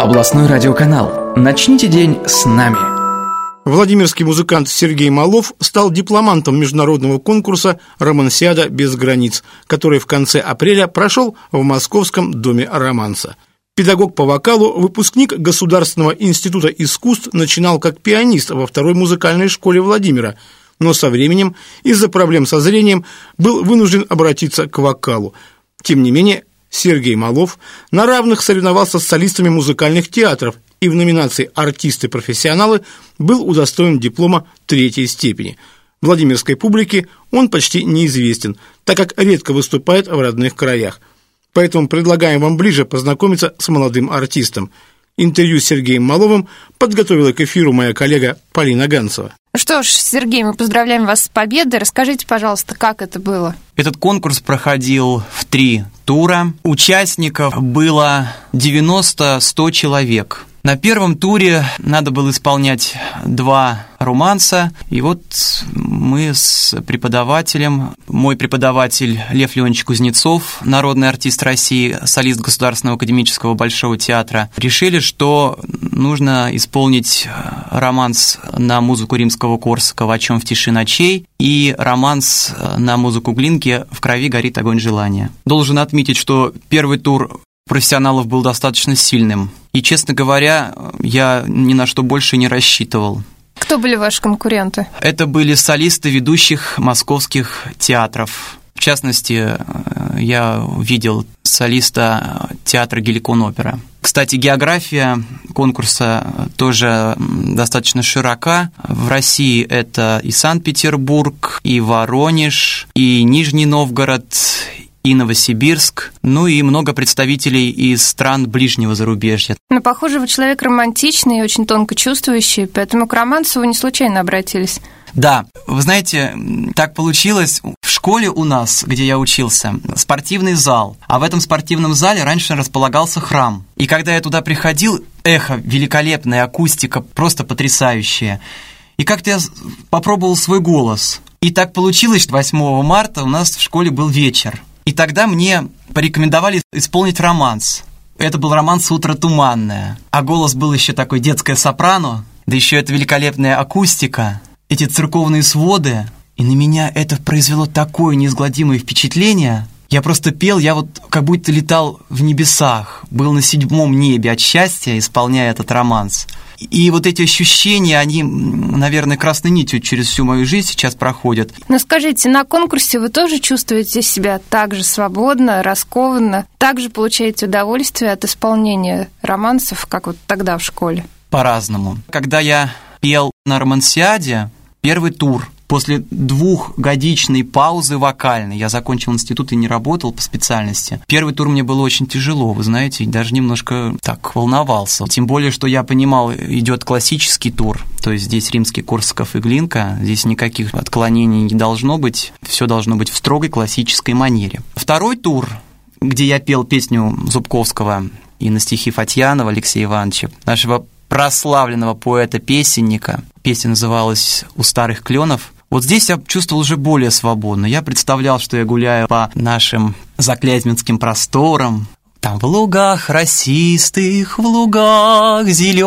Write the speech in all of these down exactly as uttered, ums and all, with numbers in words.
Областной радиоканал. Начните день с нами. Владимирский музыкант Сергей Малов стал дипломантом международного конкурса «Романсиада без границ», который в конце апреля прошел в Московском доме романса. Педагог по вокалу, выпускник Государственного института искусств, начинал как пианист во второй музыкальной школе Владимира, но со временем из-за проблем со зрением был вынужден обратиться к вокалу. Тем не менее, Сергей Малов на равных соревновался с солистами музыкальных театров и в номинации «Артисты-профессионалы» был удостоен диплома третьей степени. Владимирской публике он почти неизвестен, так как редко выступает в родных краях. Поэтому предлагаем вам ближе познакомиться с молодым артистом. Интервью с Сергеем Маловым подготовила к эфиру моя коллега Полина Ганцева. Что ж, Сергей, мы поздравляем вас с победой. Расскажите, пожалуйста, как это было? Этот конкурс проходил в три тура. Участников было девяносто-сто человек. На первом туре надо было исполнять два романса, и вот мы с преподавателем, мой преподаватель Лев Леонидович Кузнецов, народный артист России, солист Государственного академического Большого театра, решили, что нужно исполнить романс на музыку Римского-Корсакова «О чем в тиши ночей» и романс на музыку Глинки «В крови горит огонь желания». Должен отметить, что первый тур профессионалов был достаточно сильным. И, честно говоря, я ни на что больше не рассчитывал. Кто были ваши конкуренты? Это были солисты ведущих московских театров. В частности, я видел солиста театра «Геликон-опера». Кстати, география конкурса тоже достаточно широка. В России это и Санкт-Петербург, и Воронеж, и Нижний Новгород, и Новосибирск, ну и много представителей из стран ближнего зарубежья. Но, похоже, вы человек романтичный и очень тонко чувствующий, поэтому к романсу вы не случайно обратились. Да, вы знаете, так получилось. В школе у нас, где я учился, спортивный зал, а в этом спортивном зале раньше располагался храм. И когда я туда приходил, эхо, великолепная акустика, просто потрясающая. И как-то я попробовал свой голос. И так получилось, что восьмого марта у нас в школе был вечер. И тогда мне порекомендовали исполнить романс. Это был романс «Утро туманное». А голос был еще такой детское сопрано, да еще эта великолепная акустика, эти церковные своды. И на меня это произвело такое неизгладимое впечатление. Я просто пел, я вот как будто летал в небесах, был на седьмом небе от счастья, исполняя этот романс. И вот эти ощущения, они, наверное, красной нитью через всю мою жизнь сейчас проходят. Но скажите, на конкурсе вы тоже чувствуете себя так же свободно, раскованно, также получаете удовольствие от исполнения романсов, как вот тогда в школе? По-разному. Когда я пел на романсиаде, первый тур, после двухгодичной паузы вокальной, я закончил институт и не работал по специальности. Первый тур мне было очень тяжело, вы знаете, даже немножко так волновался. Тем более, что я понимал, идет классический тур, то есть здесь Римский, Корсаков и Глинка, здесь никаких отклонений не должно быть, все должно быть в строгой классической манере. Второй тур, где я пел песню Зубковского и на стихи Фатьянова Алексея Ивановича, нашего прославленного поэта-песенника, песня называлась «У старых кленов». Вот здесь я чувствовал уже более свободно. Я представлял, что я гуляю по нашим заклязьминским просторам. Там в лугах росистых, в лугах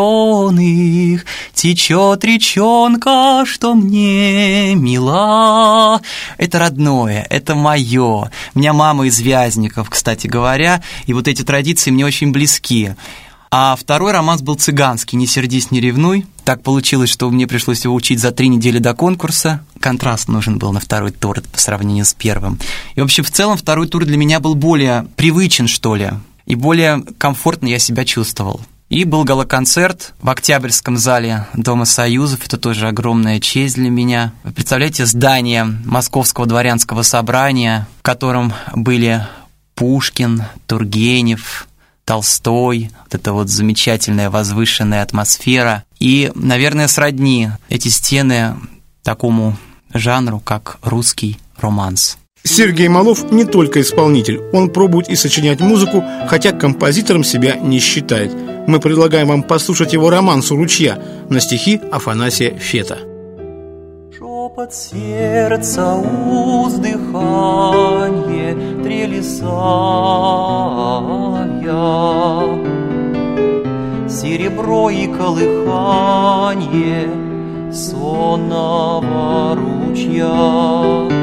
зеленых течет речонка, что мне мила. Это родное, это мое. У меня мама из Вязников, кстати говоря, и вот эти традиции мне очень близки. А второй романс был цыганский «Не сердись, не ревнуй». Так получилось, что мне пришлось его учить за три недели до конкурса. Контраст нужен был на второй тур по сравнению с первым. И вообще в целом второй тур для меня был более привычен, что ли, и более комфортно я себя чувствовал. И был гала-концерт в Октябрьском зале Дома Союзов. Это тоже огромная честь для меня. Вы представляете, здание Московского дворянского собрания, в котором были Пушкин, Тургенев, Толстой, вот эта вот замечательная возвышенная атмосфера. И, наверное, сродни эти стены такому жанру, как русский романс. Сергей Малов не только исполнитель, он пробует и сочинять музыку, хотя композитором себя не считает. Мы предлагаем вам послушать его романс «У ручья» на стихи Афанасия Фета. Шепот сердца, уздыханье, трели сая, серебро и колыханье сонного ручья.